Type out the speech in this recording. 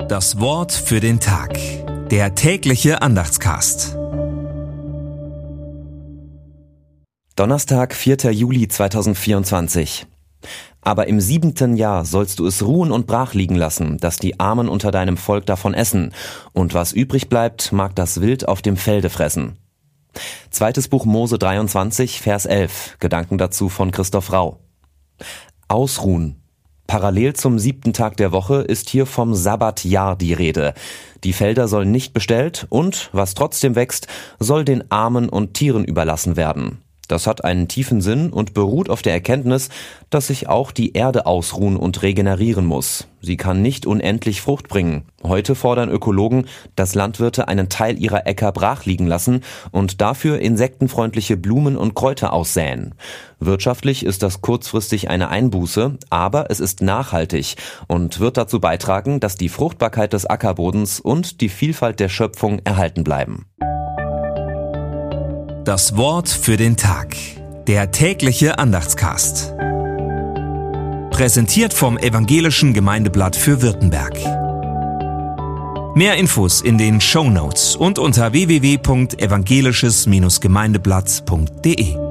Das Wort für den Tag. Der tägliche Andachtscast. Donnerstag, 4. Juli 2024. Aber im 7. Jahr sollst du es ruhen und brach liegen lassen, dass die Armen unter deinem Volk davon essen, und was übrig bleibt, mag das Wild auf dem Felde fressen. 2. Buch Mose 23, Vers 11, Gedanken dazu von Christoph Rau. Ausruhen. Parallel zum 7. Tag der Woche ist hier vom Sabbatjahr die Rede. Die Felder sollen nicht bestellt und, was trotzdem wächst, soll den Armen und Tieren überlassen werden. Das hat einen tiefen Sinn und beruht auf der Erkenntnis, dass sich auch die Erde ausruhen und regenerieren muss. Sie kann nicht unendlich Frucht bringen. Heute fordern Ökologen, dass Landwirte einen Teil ihrer Äcker brach liegen lassen und dafür insektenfreundliche Blumen und Kräuter aussäen. Wirtschaftlich ist das kurzfristig eine Einbuße, aber es ist nachhaltig und wird dazu beitragen, dass die Fruchtbarkeit des Ackerbodens und die Vielfalt der Schöpfung erhalten bleiben. Das Wort für den Tag. Der tägliche Andachtscast. Präsentiert vom Evangelischen Gemeindeblatt für Württemberg. Mehr Infos in den Shownotes und unter www.evangelisches-gemeindeblatt.de.